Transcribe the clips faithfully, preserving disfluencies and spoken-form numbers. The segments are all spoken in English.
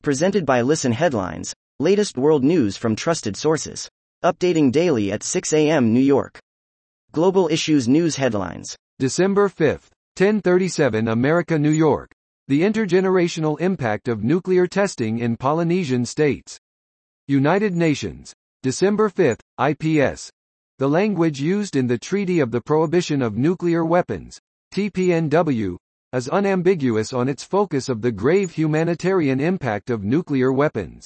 Presented by Listen Headlines, latest world news from trusted sources. Updating daily at six a m New York. Global Issues News Headlines. December fifth, ten thirty-seven America, New York. The intergenerational impact of nuclear testing in Polynesian states. United Nations. December fifth, I P S. The language used in the Treaty of the Prohibition of Nuclear Weapons, T P N W, is unambiguous on its focus of the grave humanitarian impact of nuclear weapons.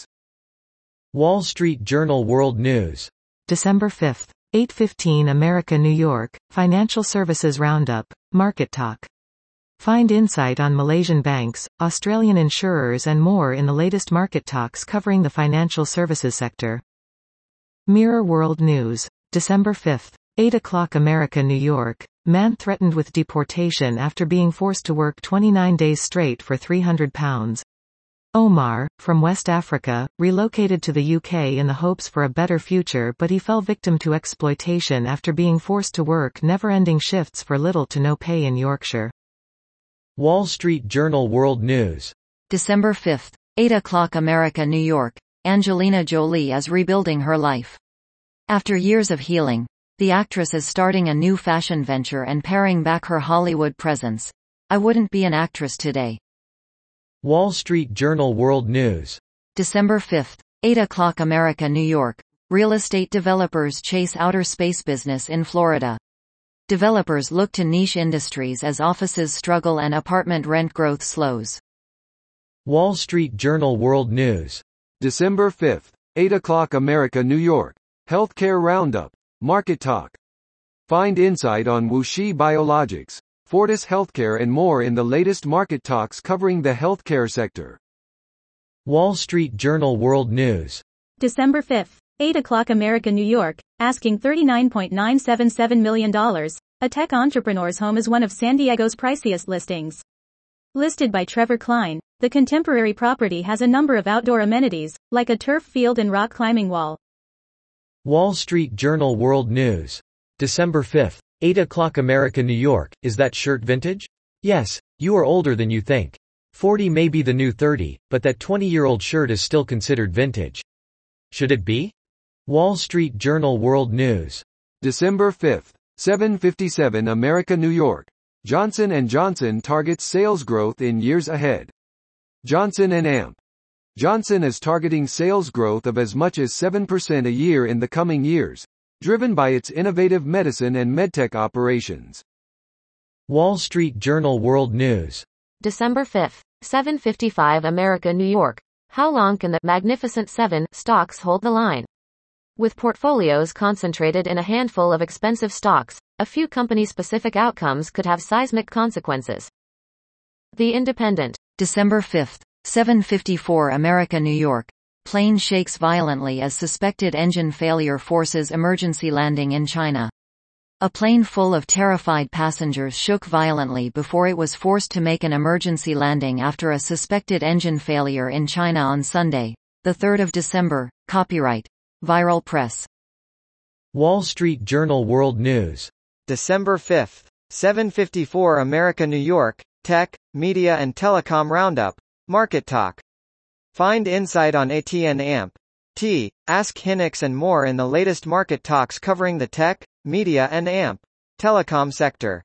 Wall Street Journal World News. December fifth, eight fifteen America, New York, Financial Services Roundup, Market Talk. Find insight on Malaysian banks, Australian insurers and more in the latest market talks covering the financial services sector. Mirror World News. December fifth, eight o'clock America, New York, man threatened with deportation after being forced to work twenty-nine days straight for three hundred pounds. Omar, from West Africa, relocated to the U K in the hopes for a better future, but he fell victim to exploitation after being forced to work never-ending shifts for little to no pay in Yorkshire. Wall Street Journal World News. December fifth, eight o'clock America, New York, Angelina Jolie is rebuilding her life. After years of healing, the actress is starting a new fashion venture and paring back her Hollywood presence. I wouldn't be an actress today. Wall Street Journal World News. December fifth, eight o'clock America, New York, real estate developers chase outer space business in Florida. Developers look to niche industries as offices struggle and apartment rent growth slows. Wall Street Journal World News. December fifth, eight o'clock America, New York, Healthcare Roundup, Market Talk. Find insight on WuXi Biologics, Fortis Healthcare and more in the latest market talks covering the healthcare sector. Wall Street Journal World News. December fifth, eight o'clock America, New York, asking thirty-nine point nine seven seven million dollars. A tech entrepreneur's home is one of San Diego's priciest listings. Listed by Trevor Klein, the contemporary property has a number of outdoor amenities, like a turf field and rock climbing wall. Wall Street Journal World News. December fifth, eight o'clock America, New York, is that shirt vintage? Yes, you are older than you think. forty may be the new thirty, but that twenty-year-old shirt is still considered vintage. Should it be? Wall Street Journal World News. December fifth, seven fifty-seven America, New York, Johnson and Johnson targets sales growth in years ahead. Johnson and A M P. Johnson is targeting sales growth of as much as seven percent a year in the coming years, driven by its innovative medicine and medtech operations. Wall Street Journal World News. December fifth, seven fifty-five America, New York. How long can the Magnificent Seven stocks hold the line? With portfolios concentrated in a handful of expensive stocks, a few company-specific outcomes could have seismic consequences. The Independent. December fifth, seven fifty-four America, New York. Plane shakes violently as suspected engine failure forces emergency landing in China. A plane full of terrified passengers shook violently before it was forced to make an emergency landing after a suspected engine failure in China on Sunday, the third of December. Copyright Viral Press. Wall Street Journal World News. December fifth, seven fifty-four America, New York, Tech, Media and Telecom Roundup, Market Talk. Find insight on A T and A M P, T, Ask Hynix and more in the latest market talks covering the tech, media and A M P, telecom sector.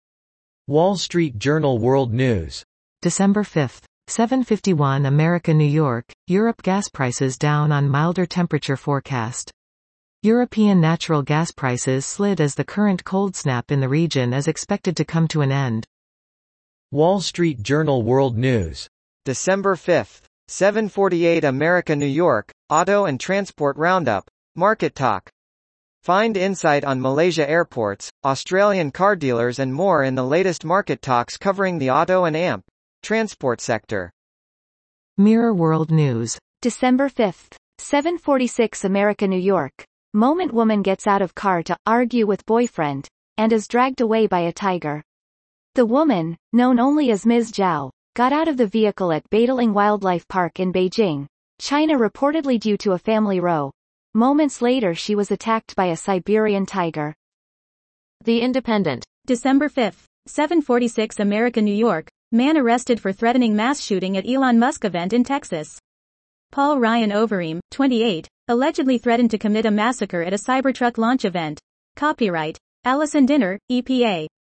Wall Street Journal World News. December fifth, seven fifty-one America, New York, Europe gas prices down on milder temperature forecast. European natural gas prices slid as the current cold snap in the region is expected to come to an end. Wall Street Journal World News. December fifth, seven forty-eight America, New York, Auto and Transport Roundup, Market Talk. Find insight on Malaysia airports, Australian car dealers and more in the latest market talks covering the auto and A M P, transport sector. Mirror World News. December fifth, seven forty-six America, New York. Moment woman gets out of car to argue with boyfriend, and is dragged away by a tiger. The woman, known only as Miz Zhao, got out of the vehicle at Badaling Wildlife Park in Beijing, China, reportedly due to a family row. Moments later she was attacked by a Siberian tiger. The Independent. December fifth, seven forty-six America, New York. Man arrested for threatening mass shooting at Elon Musk event in Texas. Paul Ryan Overeem, twenty-eight, allegedly threatened to commit a massacre at a Cybertruck launch event. Copyright Allison Dinner, E P A.